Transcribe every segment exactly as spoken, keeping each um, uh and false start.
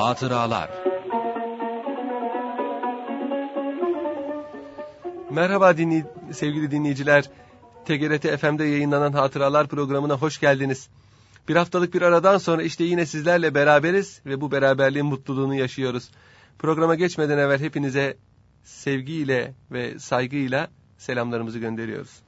Hatıralar. Merhaba dinley- sevgili dinleyiciler. T G R T F M'de yayınlanan Hatıralar programına hoş geldiniz. Bir haftalık bir aradan sonra işte yine sizlerle beraberiz ve bu beraberliğin mutluluğunu yaşıyoruz. Programa geçmeden evvel hepinize sevgiyle ve saygıyla selamlarımızı gönderiyoruz.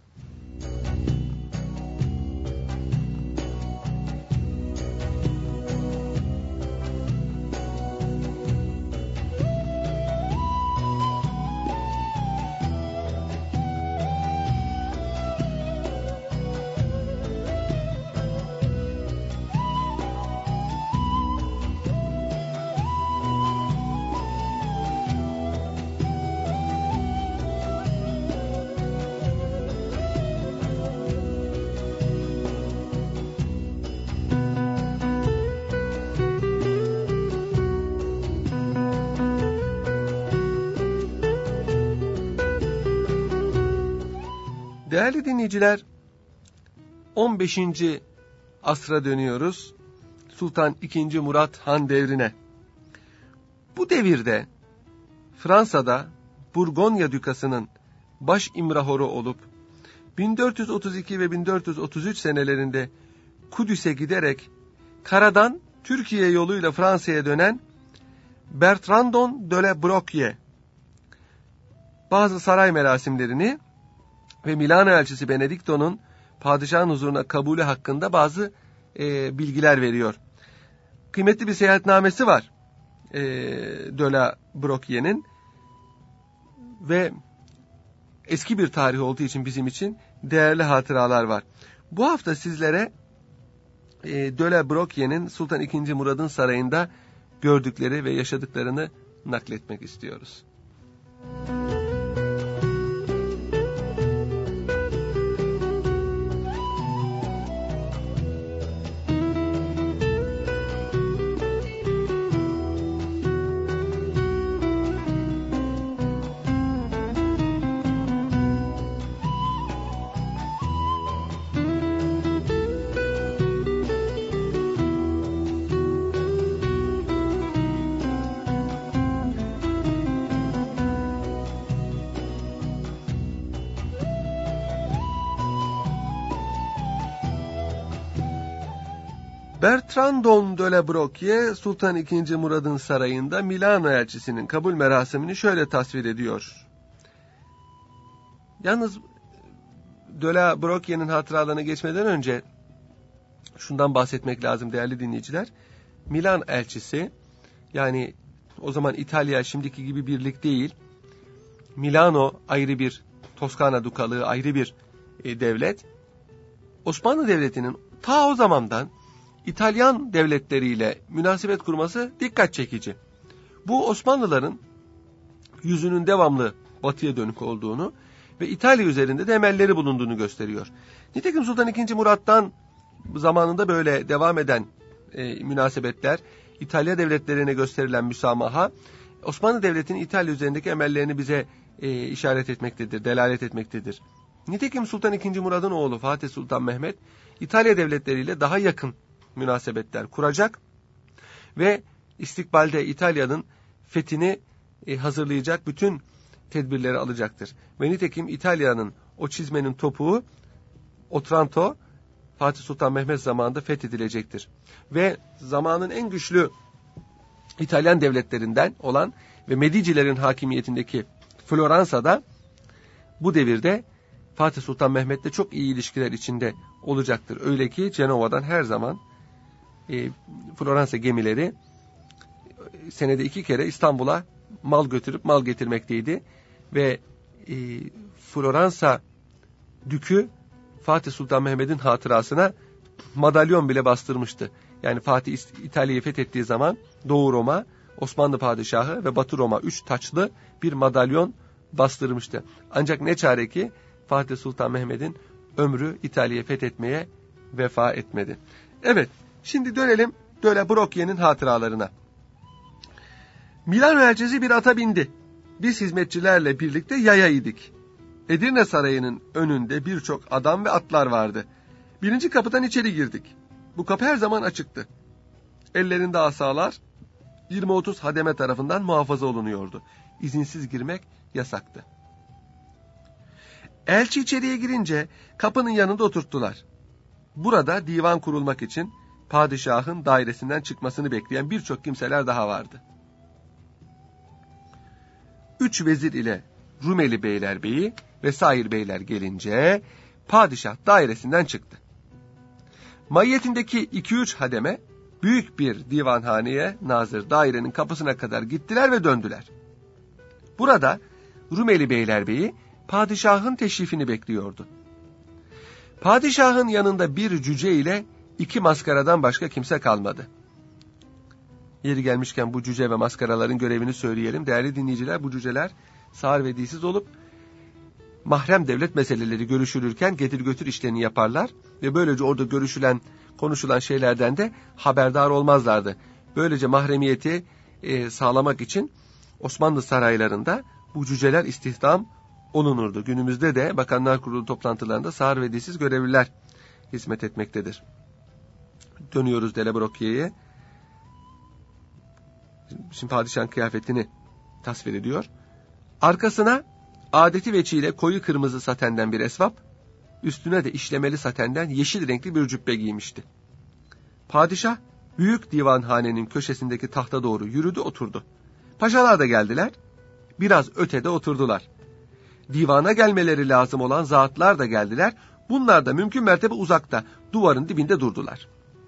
Değerli dinleyiciler, on beşinci asra dönüyoruz. Sultan ikinci. Murat Han devrine. Bu devirde Fransa'da Burgonya Dükası'nın baş imrahoru olup bin dört yüz otuz iki ve bin dört yüz otuz üç senelerinde Kudüs'e giderek karadan Türkiye yoluyla Fransa'ya dönen Bertrandon de la Brocquier bazı saray merasimlerini ve Milano elçisi Benedikto'nun padişahın huzuruna kabulü hakkında bazı e, bilgiler veriyor. Kıymetli bir seyahatnamesi var e, de la Brocquier'in ve eski bir tarih olduğu için bizim için değerli hatıralar var. Bu hafta sizlere e, de la Brocquier'in Sultan ikinci. Murad'ın sarayında gördükleri ve yaşadıklarını nakletmek istiyoruz. Bertrandon de la Brocquier, Sultan ikinci. Murad'ın sarayında Milano elçisinin kabul merasimini şöyle tasvir ediyor. Yalnız de la Brocquier'in hatıralarına geçmeden önce şundan bahsetmek lazım değerli dinleyiciler. Milan elçisi, yani o zaman İtalya şimdiki gibi birlik değil. Milano ayrı bir, Toskana Dukalığı ayrı bir e, devlet. Osmanlı Devleti'nin ta o zamandan İtalyan devletleriyle münasebet kurması dikkat çekici. Bu Osmanlıların yüzünün devamlı batıya dönük olduğunu ve İtalya üzerinde de emelleri bulunduğunu gösteriyor. Nitekim Sultan ikinci. Murat'tan zamanında böyle devam eden e, münasebetler, İtalya devletlerine gösterilen müsamaha, Osmanlı Devleti'nin İtalya üzerindeki emellerini bize e, işaret etmektedir, delalet etmektedir. Nitekim Sultan ikinci. Murad'ın oğlu Fatih Sultan Mehmet, İtalya devletleriyle daha yakın münasebetler kuracak ve istikbalde İtalya'nın fethini e, hazırlayacak bütün tedbirleri alacaktır. Ve nitekim İtalya'nın o çizmenin topuğu Otranto Fatih Sultan Mehmet zamanında fethedilecektir. Ve zamanın en güçlü İtalyan devletlerinden olan ve Medicilerin hakimiyetindeki Floransa'da bu devirde Fatih Sultan Mehmet'le çok iyi ilişkiler içinde olacaktır. Öyle ki Cenova'dan her zaman e, Floransa gemileri e, senede iki kere İstanbul'a mal götürüp mal getirmekteydi. Ve e, Floransa Dükü Fatih Sultan Mehmet'in hatırasına madalyon bile bastırmıştı. Yani Fatih İtalya'yı fethettiği zaman Doğu Roma, Osmanlı Padişahı ve Batı Roma üç taçlı bir madalyon bastırmıştı. Ancak ne çare ki Fatih Sultan Mehmet'in ömrü İtalya'yı fethetmeye vefa etmedi. Evet, şimdi dönelim de la Brocquier'in hatıralarına. Milano elçisi bir ata bindi. Biz hizmetçilerle birlikte yaya idik. Edirne Sarayı'nın önünde birçok adam ve atlar vardı. Birinci kapıdan içeri girdik. Bu kapı her zaman açıktı. Ellerinde asalar, yirmi otuz hademe tarafından muhafaza olunuyordu. İzinsiz girmek yasaktı. Elçi içeriye girince kapının yanında oturttular. Burada divan kurulmak için padişahın dairesinden çıkmasını bekleyen birçok kimseler daha vardı. Üç vezir ile Rumeli beylerbeyi ve sair beyler gelince padişah dairesinden çıktı. Maiyetindeki iki üç hademe büyük bir divanhaneye nazır dairenin kapısına kadar gittiler ve döndüler. Burada Rumeli beylerbeyi padişahın teşrifini bekliyordu. Padişahın yanında bir cüce ile iki maskaradan başka kimse kalmadı. Yeri gelmişken bu cüce ve maskaraların görevini söyleyelim. Değerli dinleyiciler, bu cüceler sağır ve dilsiz olup mahrem devlet meseleleri görüşülürken getir götür işlerini yaparlar ve böylece orada görüşülen, konuşulan şeylerden de haberdar olmazlardı. Böylece mahremiyeti e, sağlamak için Osmanlı saraylarında bu cüceler istihdam olunurdu. Günümüzde de Bakanlar Kurulu toplantılarında sağır ve dilsiz görevliler hizmet etmektedir. Dönüyoruz Delebrokiye'ye. Şimdi padişahın kıyafetini tasvir ediyor. Arkasına adeti veçiyle koyu kırmızı satenden bir esvap, üstüne de işlemeli satenden yeşil renkli bir cübbe giymişti. Padişah büyük divanhanenin köşesindeki tahta doğru yürüdü, oturdu. Paşalar da geldiler, biraz ötede oturdular. Divana gelmeleri lazım olan zatlar da geldiler, bunlar da mümkün mertebe uzakta, duvarın dibinde durdular.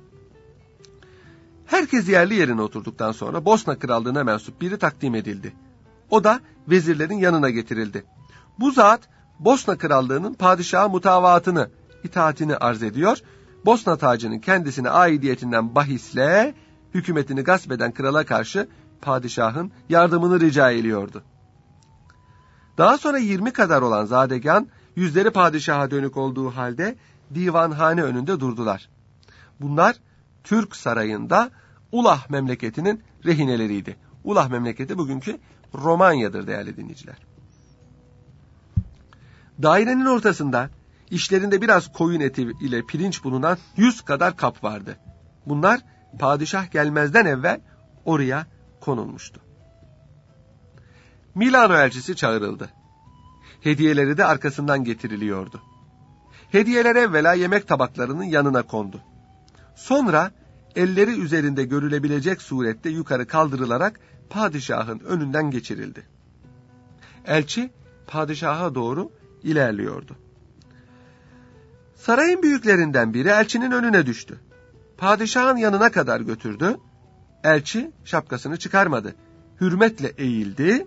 Herkes yerli yerine oturduktan sonra Bosna Krallığı'na mensup biri takdim edildi. O da vezirlerin yanına getirildi. Bu zat Bosna Krallığı'nın padişaha mutavaatını, itaatini arz ediyor. Bosna tacının kendisine aidiyetinden bahisle hükümetini gasp eden krala karşı padişahın yardımını rica ediyordu. Daha sonra yirmi kadar olan zadegan yüzleri padişaha dönük olduğu halde divanhane önünde durdular. Bunlar Türk sarayında Ulah memleketinin rehineleriydi. Ulah memleketi bugünkü Romanya'dır değerli dinleyiciler. Dairenin ortasında işlerinde biraz koyun eti ile pirinç bulunan yüz kadar kap vardı. Bunlar padişah gelmezden evvel oraya konulmuştu. Milano elçisi çağırıldı. Hediyeleri de arkasından getiriliyordu. Hediyeler evvela yemek tabaklarının yanına kondu. Sonra elleri üzerinde görülebilecek surette yukarı kaldırılarak padişahın önünden geçirildi. Elçi padişaha doğru ilerliyordu. Sarayın büyüklerinden biri elçinin önüne düştü. Padişahın yanına kadar götürdü. Elçi şapkasını çıkarmadı. Hürmetle eğildi.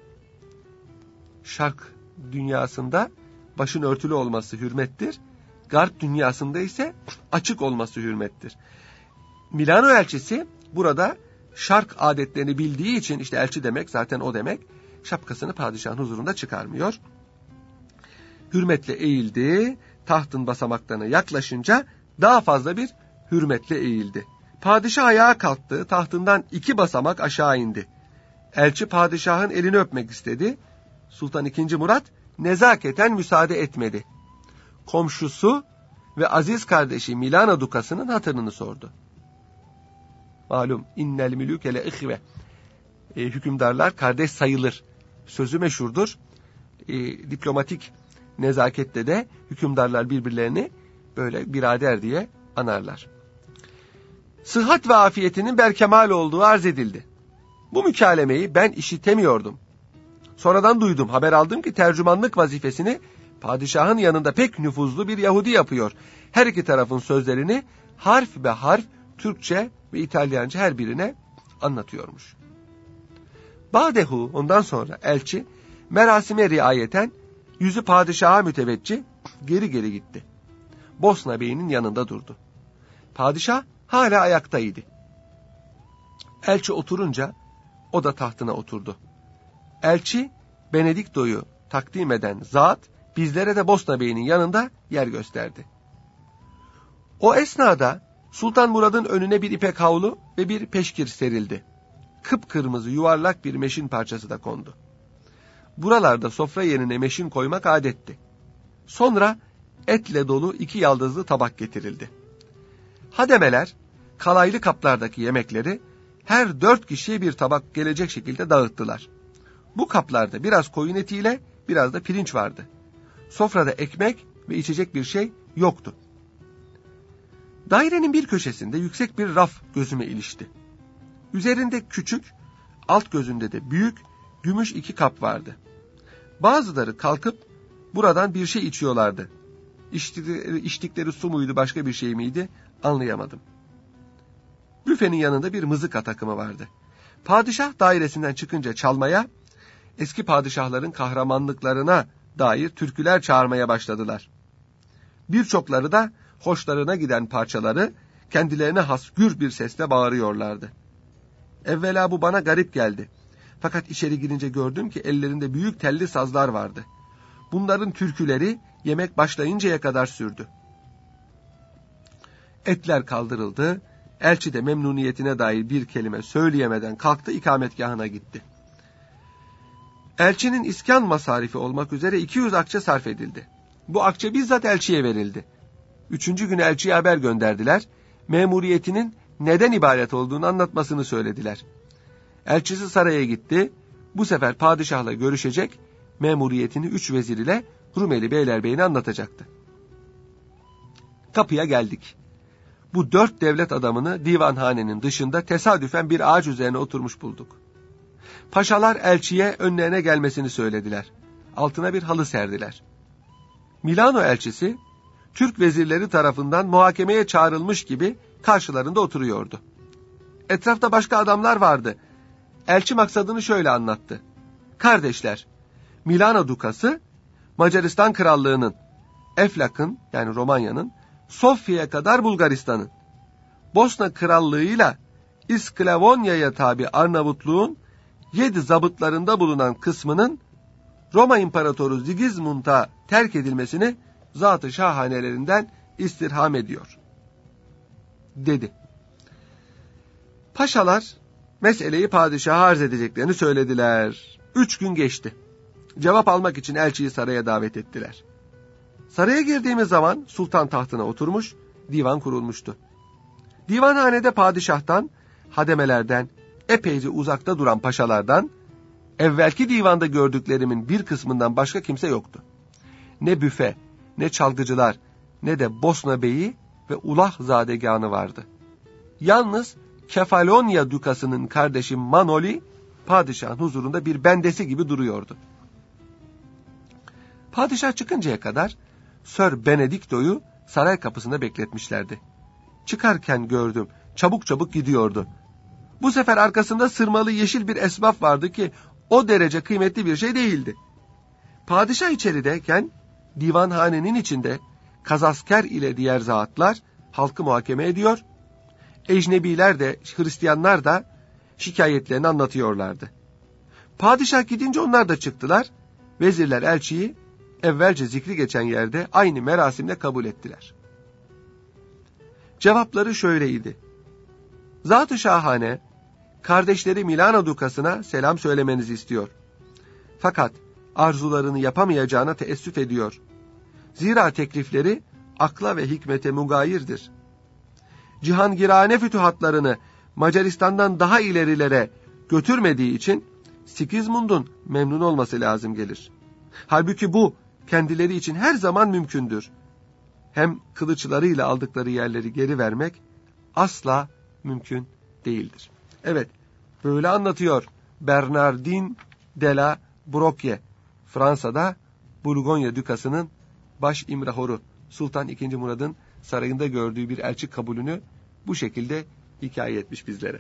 Şark dünyasında başın örtülü olması hürmettir. Garp dünyasında ise açık olması hürmettir. Milano elçisi burada şark adetlerini bildiği için, işte elçi demek zaten o demek, şapkasını padişahın huzurunda çıkarmıyor. Hürmetle eğildi, tahtın basamaklarına yaklaşınca daha fazla bir hürmetle eğildi. Padişah ayağa kalktı, tahtından iki basamak aşağı indi. Elçi padişahın elini öpmek istedi. Sultan ikinci. Murat nezaketen müsaade etmedi. Komşusu ve aziz kardeşi Milano Dukası'nın hatırını sordu. Malum innel mülüke le ihve. E, hükümdarlar kardeş sayılır. Sözü meşhurdur. E, diplomatik nezakette de hükümdarlar birbirlerini böyle birader diye anarlar. Sıhhat ve afiyetinin berkemal olduğu arz edildi. Bu mükalemeyi ben işitemiyordum. Sonradan duydum, haber aldım ki tercümanlık vazifesini padişahın yanında pek nüfuzlu bir Yahudi yapıyor. Her iki tarafın sözlerini harf be harf Türkçe ve İtalyanca her birine anlatıyormuş. Badehu, ondan sonra elçi merasime riayeten yüzü padişaha müteveccih geri geri gitti. Bosna Bey'inin yanında durdu. Padişah hala ayaktaydı. Elçi oturunca o da tahtına oturdu. Elçi Benedikto'yu takdim eden zat bizlere de Bosna Bey'inin yanında yer gösterdi. O esnada Sultan Murad'ın önüne bir ipek havlu ve bir peşkir serildi. Kıpkırmızı yuvarlak bir meşin parçası da kondu. Buralarda sofra yerine meşin koymak adetti. Sonra etle dolu iki yaldızlı tabak getirildi. Hademeler kalaylı kaplardaki yemekleri her dört kişiye bir tabak gelecek şekilde dağıttılar. Bu kaplarda biraz koyun etiyle biraz da pirinç vardı. Sofrada ekmek ve içecek bir şey yoktu. Dairenin bir köşesinde yüksek bir raf gözüme ilişti. Üzerinde küçük, alt gözünde de büyük, gümüş iki kap vardı. Bazıları kalkıp buradan bir şey içiyorlardı. İçtikleri, içtikleri su muydu, başka bir şey miydi anlayamadım. Büfenin yanında bir mızıka takımı vardı. Padişah dairesinden çıkınca çalmaya, eski padişahların kahramanlıklarına dair türküler çağırmaya başladılar. Birçokları da hoşlarına giden parçaları kendilerine has gür bir sesle bağırıyorlardı. Evvela bu bana garip geldi. Fakat içeri girince gördüm ki ellerinde büyük telli sazlar vardı. Bunların türküleri yemek başlayıncaya kadar sürdü. Etler kaldırıldı. Elçi de memnuniyetine dair bir kelime söyleyemeden kalktı, ikametgahına gitti. Elçinin iskan masarifi olmak üzere iki yüz akçe sarf edildi. Bu akçe bizzat elçiye verildi. Üçüncü gün elçiye haber gönderdiler. Memuriyetinin neden ibaret olduğunu anlatmasını söylediler. Elçisi saraya gitti. Bu sefer padişahla görüşecek, memuriyetini üç vezir ile Rumeli Beylerbeyine anlatacaktı. Kapıya geldik. Bu dört devlet adamını divanhanenin dışında tesadüfen bir ağaç üzerine oturmuş bulduk. Paşalar elçiye önlerine gelmesini söylediler. Altına bir halı serdiler. Milano elçisi, Türk vezirleri tarafından muhakemeye çağrılmış gibi karşılarında oturuyordu. Etrafta başka adamlar vardı. Elçi maksadını şöyle anlattı. Kardeşler, Milano Dukası, Macaristan Krallığı'nın, Eflak'ın yani Romanya'nın, Sofya'ya kadar Bulgaristan'ın, Bosna Krallığı'yla İsklavonya'ya tabi Arnavutluğun yedi zabıtlarında bulunan kısmının Roma İmparatoru Sigismund'a terk edilmesini zat-ı şahanelerinden istirham ediyor, dedi. Paşalar meseleyi padişaha arz edeceklerini söylediler. Üç gün geçti. Cevap almak için elçiyi saraya davet ettiler. Saraya girdiğimiz zaman sultan tahtına oturmuş, divan kurulmuştu. Divanhanede padişahtan, hademelerden, epeyce uzakta duran paşalardan, evvelki divanda gördüklerimin bir kısmından başka kimse yoktu. Ne büfe, ne çalgıcılar, ne de Bosna Beyi ve Ulah Zadegânı vardı. Yalnız Kefalonya Dukası'nın kardeşi Manoli, padişahın huzurunda bir bendesi gibi duruyordu. Padişah çıkıncaya kadar Sir Benedikto'yu saray kapısında bekletmişlerdi. Çıkarken gördüm, çabuk çabuk gidiyordu. Bu sefer arkasında sırmalı yeşil bir esbaf vardı ki o derece kıymetli bir şey değildi. Padişah içerideyken divanhanenin içinde kazasker ile diğer zatlar halkı muhakeme ediyor, ecnebiler de Hristiyanlar da şikayetlerini anlatıyorlardı. Padişah gidince onlar da çıktılar, vezirler elçiyi evvelce zikri geçen yerde aynı merasimle kabul ettiler. Cevapları şöyleydi. Zat-ı şahane, kardeşleri Milano Dukası'na selam söylemenizi istiyor. Fakat arzularını yapamayacağına teessüf ediyor. Zira teklifleri akla ve hikmete mugayirdir. Cihangirane fütühatlarını Macaristan'dan daha ilerilere götürmediği için Sigismund'un memnun olması lazım gelir. Halbuki bu kendileri için her zaman mümkündür. Hem kılıçlarıyla aldıkları yerleri geri vermek asla mümkün değildir. Evet, böyle anlatıyor Bernardin de la Brocquier, Fransa'da Burgonya Dükası'nın baş imrahoru Sultan ikinci. Murad'ın sarayında gördüğü bir elçi kabulünü bu şekilde hikaye etmiş bizlere.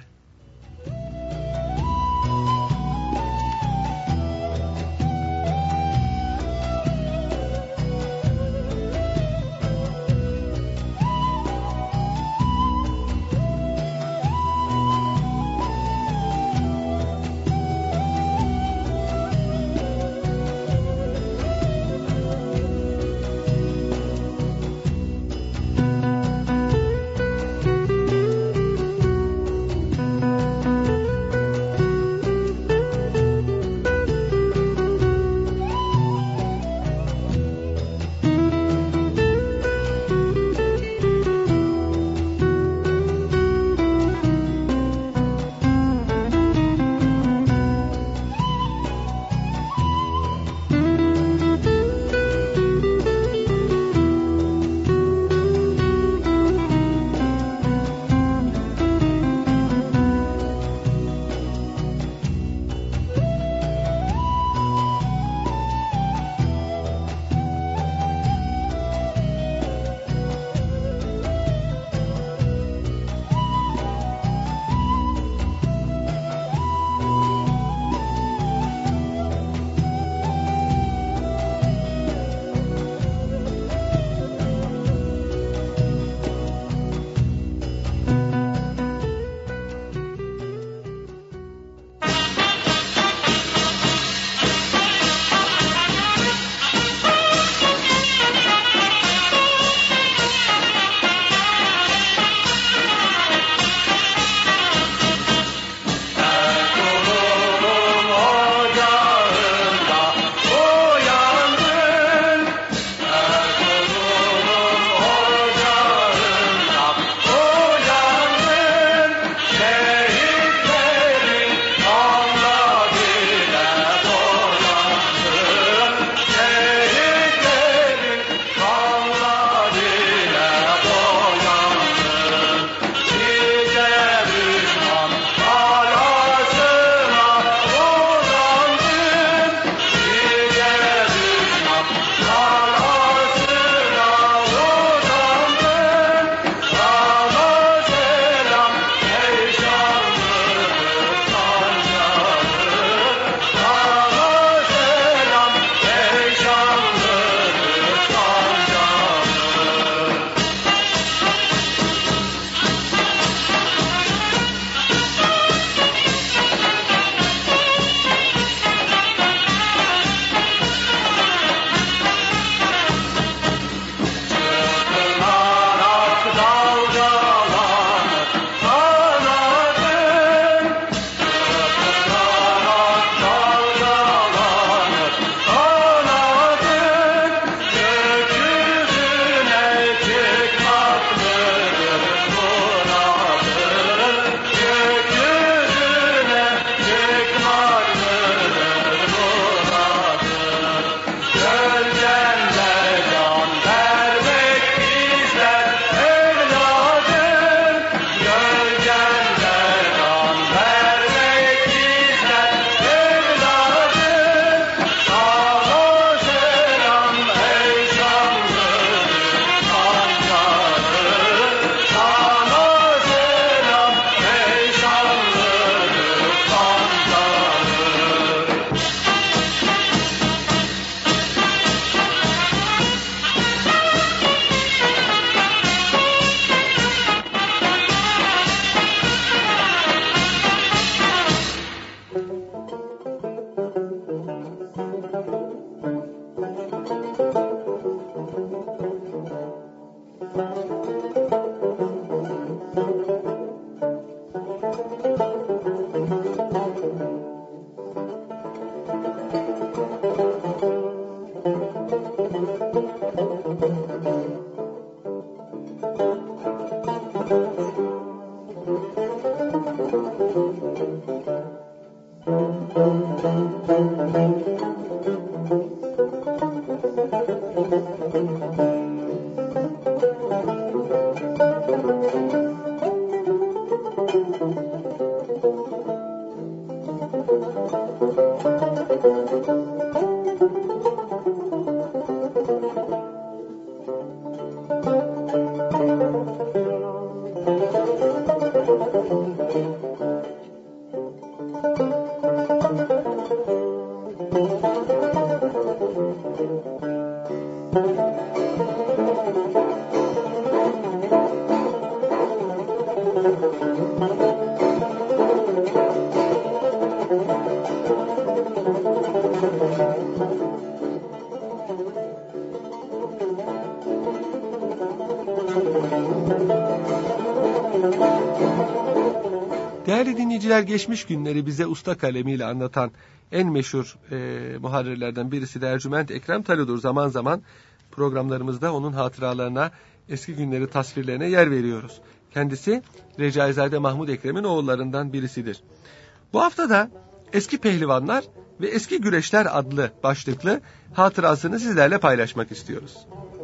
Değerli dinleyiciler, geçmiş günleri bize usta kalemiyle anlatan en meşhur e, muharrirlerden birisi de Ercüment Ekrem Talu'dur. Zaman zaman programlarımızda onun hatıralarına, eski günleri tasvirlerine yer veriyoruz. Kendisi Recaizade Mahmud Ekrem'in oğullarından birisidir. Bu hafta da Eski Pehlivanlar ve Eski Güreşler adlı başlıklı hatırasını sizlerle paylaşmak istiyoruz.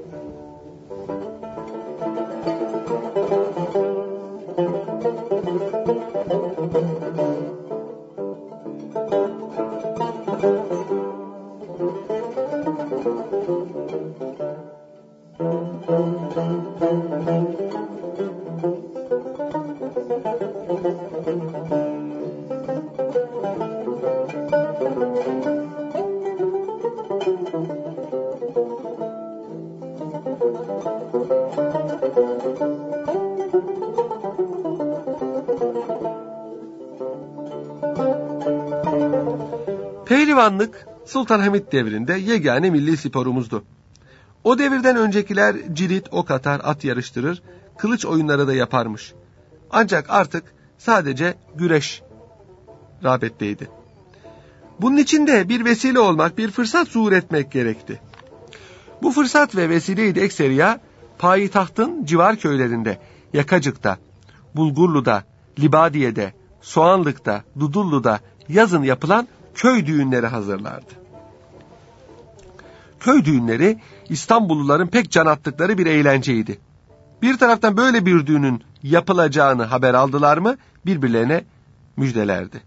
Pehlivanlık Sultan Hamid devrinde yegane milli sporumuzdu. O devirden öncekiler cirit, ok atar, at yarıştırır, kılıç oyunları da yaparmış. Ancak artık sadece güreş rağbetteydi. Bunun için de bir vesile olmak, bir fırsat zuhur etmek gerekti. Bu fırsat ve vesileyi de ekseriya payitahtın civar köylerinde, Yakacık'ta, Bulgurlu'da, Libadiye'de, Soğanlık'ta, Dudullu'da yazın yapılan köy düğünleri hazırlardı. Köy düğünleri İstanbulluların pek can attıkları bir eğlenceydi. Bir taraftan böyle bir düğünün yapılacağını haber aldılar mı birbirlerine müjdelerdi.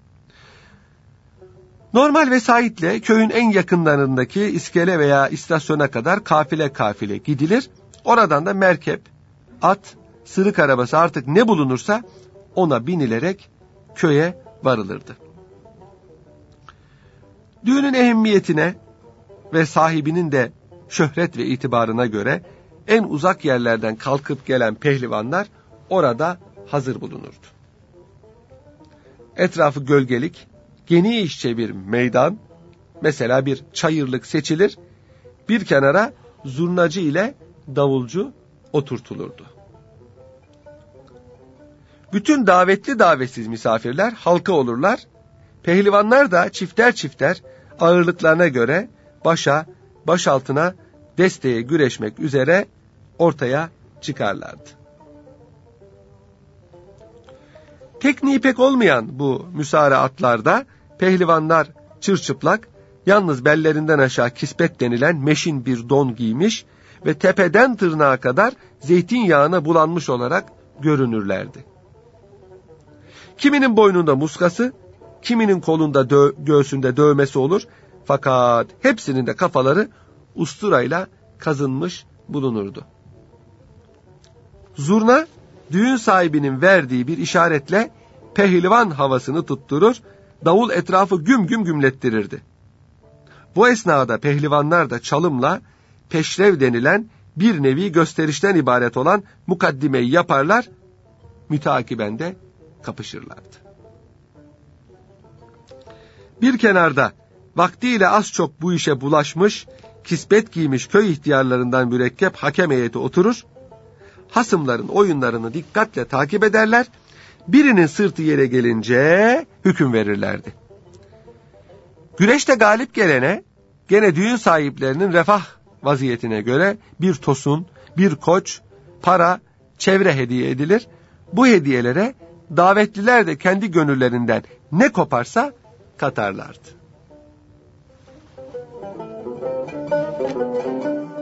Normal vesayetle köyün en yakınlarındaki iskele veya istasyona kadar kafile kafile gidilir. Oradan da merkep, at, sırık arabası artık ne bulunursa ona binilerek köye varılırdı. Düğünün ehemmiyetine ve sahibinin de şöhret ve itibarına göre en uzak yerlerden kalkıp gelen pehlivanlar orada hazır bulunurdu. Etrafı gölgelik, genişçe bir meydan, mesela bir çayırlık seçilir, bir kenara zurnacı ile davulcu oturtulurdu. Bütün davetli davetsiz misafirler halka olurlar, pehlivanlar da çifter çifter ağırlıklarına göre başa, baş altına desteğe güreşmek üzere ortaya çıkarlardı. Tekniği pek olmayan bu müsareatlarda pehlivanlar çırçıplak, yalnız bellerinden aşağı kispet denilen meşin bir don giymiş ve tepeden tırnağa kadar zeytinyağına bulanmış olarak görünürlerdi. Kiminin boynunda muskası, kiminin kolunda dö- göğsünde dövmesi olur, fakat hepsinin de kafaları usturayla kazınmış bulunurdu. Zurna, düğün sahibinin verdiği bir işaretle pehlivan havasını tutturur, davul etrafı güm güm gümlettirirdi. Bu esnada pehlivanlar da çalımla peşrev denilen bir nevi gösterişten ibaret olan mukaddimeyi yaparlar, müteakiben de kapışırlardı. Bir kenarda vaktiyle az çok bu işe bulaşmış, kisbet giymiş köy ihtiyarlarından mürekkep hakem heyeti oturur, hasımların oyunlarını dikkatle takip ederler, birinin sırtı yere gelince hüküm verirlerdi. Güreşte galip gelene, gene düğün sahiplerinin refah vaziyetine göre bir tosun, bir koç, para, çevre hediye edilir. Bu hediyelere davetliler de kendi gönüllerinden ne koparsa katarlardı.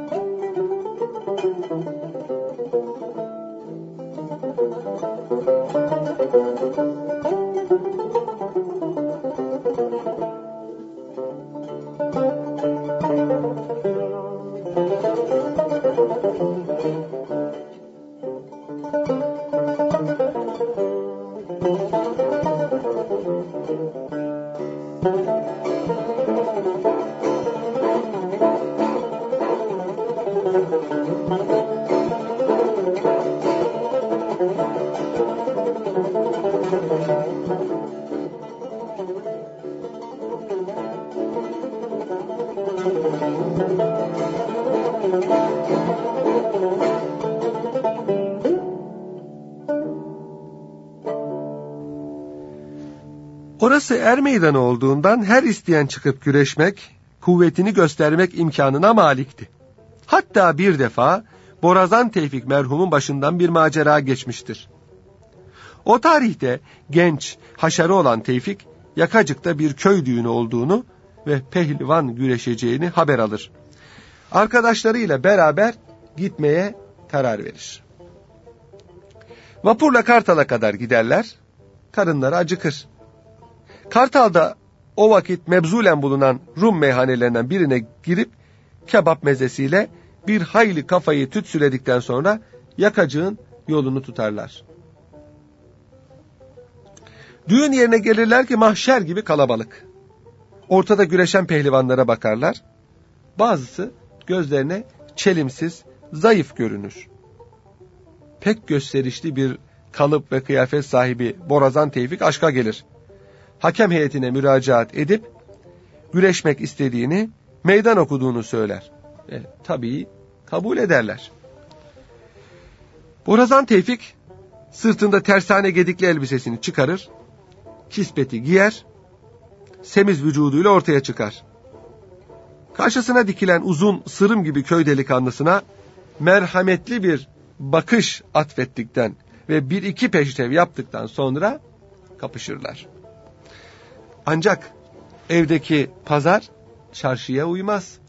Orası er meydanı olduğundan her isteyen çıkıp güreşmek, kuvvetini göstermek imkanına malikti. Hatta bir defa Borazan Tevfik merhumun başından bir macera geçmiştir. O tarihte genç, haşarı olan Tevfik, yakacıkta bir köy düğünü olduğunu ve pehlivan güreşeceğini haber alır. Arkadaşlarıyla beraber gitmeye karar verir. Vapurla Kartal'a kadar giderler, karınları acıkır. Kartal'da o vakit mebzulen bulunan Rum meyhanelerinden birine girip kebap mezesiyle bir hayli kafayı tütsüledikten sonra yakacığın yolunu tutarlar. Düğün yerine gelirler ki mahşer gibi kalabalık. Ortada güreşen pehlivanlara bakarlar. Bazısı gözlerine çelimsiz, zayıf görünür. Pek gösterişli bir kalıp ve kıyafet sahibi Borazan Tevfik aşka gelir. Hakem heyetine müracaat edip güreşmek istediğini, meydan okuduğunu söyler. E, tabii kabul ederler. Borazan Tevfik sırtında tersane gedikli elbisesini çıkarır, kispeti giyer, semiz vücuduyla ortaya çıkar. Karşısına dikilen uzun sırım gibi köy delikanlısına merhametli bir bakış atfettikten ve bir iki peştev yaptıktan sonra kapışırlar. Ancak evdeki pazar çarşıya uymaz.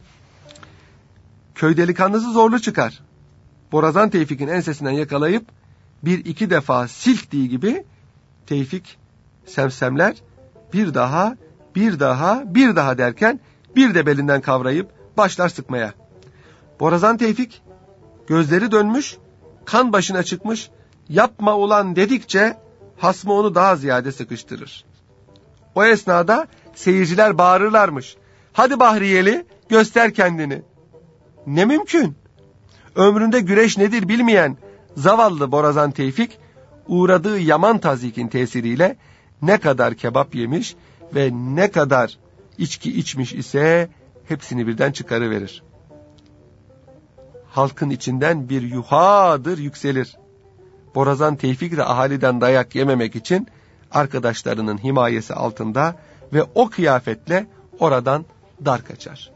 Köy delikanlısı zorlu çıkar. Borazan Tevfik'in ensesinden yakalayıp bir iki defa silktiği gibi Tevfik semsemler, bir daha, bir daha, bir daha derken bir de belinden kavrayıp başlar sıkmaya. Borazan Tevfik gözleri dönmüş, kan başına çıkmış, yapma ulan dedikçe hasmı onu daha ziyade sıkıştırır. O esnada seyirciler bağırırlarmış. Hadi Bahriyeli, göster kendini. Ne mümkün? Ömründe güreş nedir bilmeyen zavallı Borazan Tevfik, uğradığı yaman tazikin tesiriyle ne kadar kebap yemiş ve ne kadar içki içmiş ise hepsini birden çıkarıverir. Halkın içinden bir yuhadır yükselir. Borazan Tevfik de ahaliden dayak yememek için arkadaşlarının himayesi altında ve o kıyafetle oradan dar kaçar.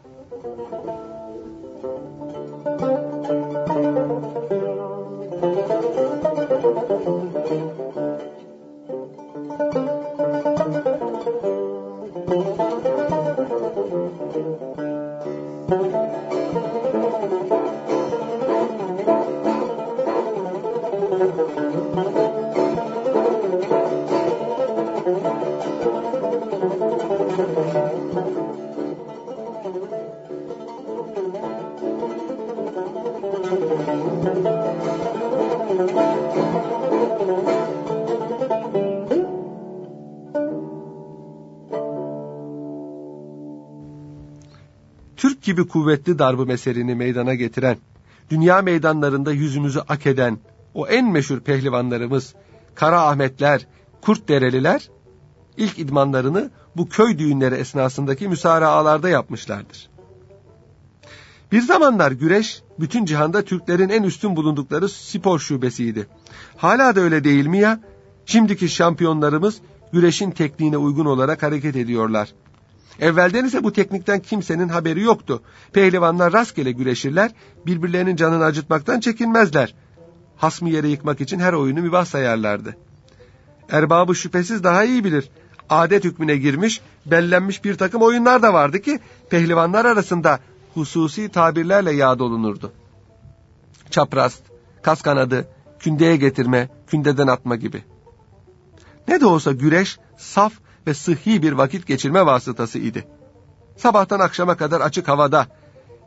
Türk gibi kuvvetli darbe meselini meydana getiren, dünya meydanlarında yüzümüzü ak eden o en meşhur pehlivanlarımız Kara Ahmetler, Kurtdereliler ilk idmanlarını bu köy düğünleri esnasındaki müsaraalarda yapmışlardır. Bir zamanlar güreş bütün cihanda Türklerin en üstün bulundukları spor şubesiydi. Hala da öyle değil mi ya? Şimdiki şampiyonlarımız güreşin tekniğine uygun olarak hareket ediyorlar. Evvelden ise bu teknikten kimsenin haberi yoktu. Pehlivanlar rastgele güreşirler, birbirlerinin canını acıtmaktan çekinmezler. Hasmı yere yıkmak için her oyunu mübah sayarlardı. Erbabı şüphesiz daha iyi bilir. Adet hükmüne girmiş, bellenmiş bir takım oyunlar da vardı ki pehlivanlar arasında hususi tabirlerle yad olunurdu. Çapraz, kas kanadı, kündeye getirme, kündeden atma gibi. Ne de olsa güreş saf ve sıhhi bir vakit geçirme vasıtası idi. Sabahtan akşama kadar açık havada,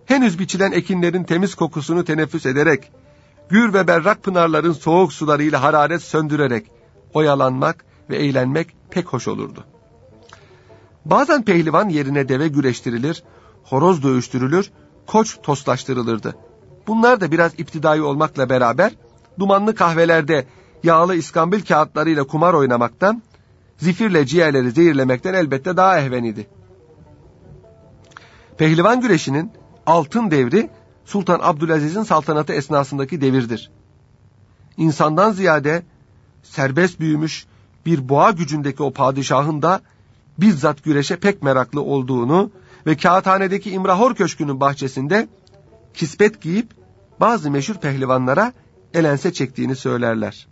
henüz biçilen ekinlerin temiz kokusunu teneffüs ederek, gür ve berrak pınarların soğuk sularıyla hararet söndürerek oyalanmak ve eğlenmek pek hoş olurdu. Bazen pehlivan yerine deve güreştirilir, horoz dövüştürülür, koç toslaştırılırdı. Bunlar da biraz iptidai olmakla beraber dumanlı kahvelerde yağlı iskambil kağıtlarıyla kumar oynamaktan, zifirle ciğerleri zehirlemekten elbette daha ehven idi. Pehlivan güreşinin altın devri Sultan Abdülaziz'in saltanatı esnasındaki devirdir. İnsandan ziyade serbest büyümüş bir boğa gücündeki o padişahın da bizzat güreşe pek meraklı olduğunu ve Kağıthane'deki İmrahor Köşkü'nün bahçesinde kispet giyip bazı meşhur pehlivanlara elense çektiğini söylerler.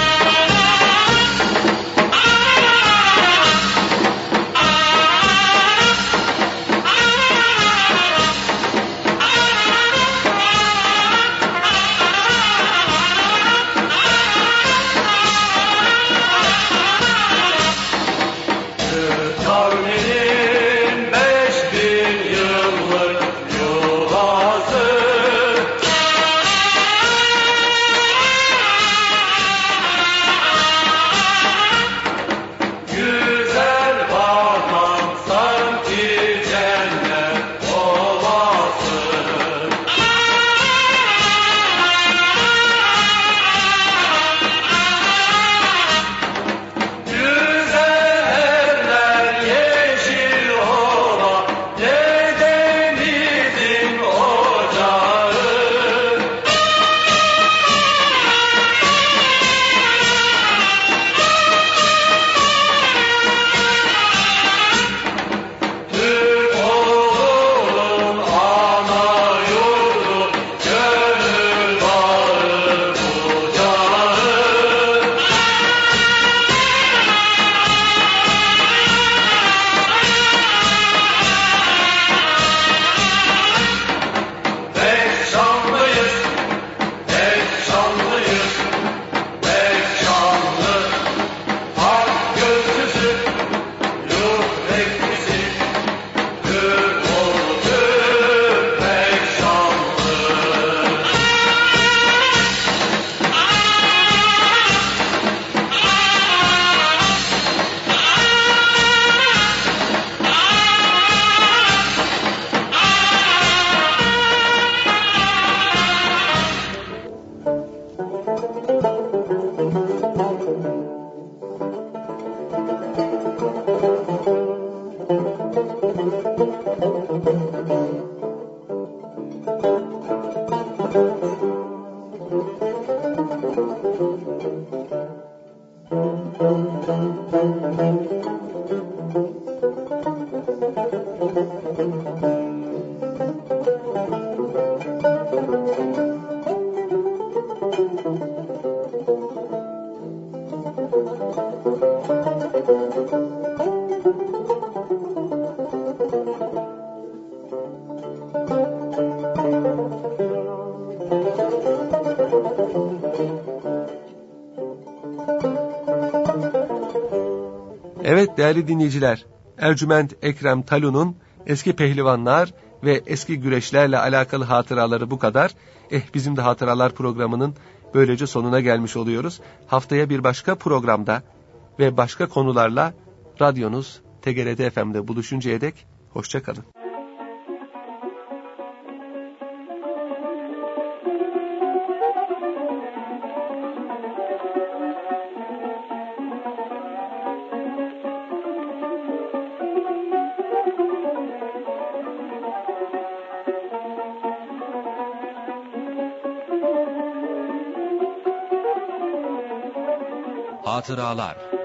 Evet değerli dinleyiciler, Ercüment Ekrem Talun'un eski pehlivanlar ve eski güreşlerle alakalı hatıraları bu kadar. Eh bizim de hatıralar programının böylece sonuna gelmiş oluyoruz. Haftaya bir başka programda ve başka konularla radyonuz T G R T F M'de buluşuncaya dek hoşça kalın. Hatıralar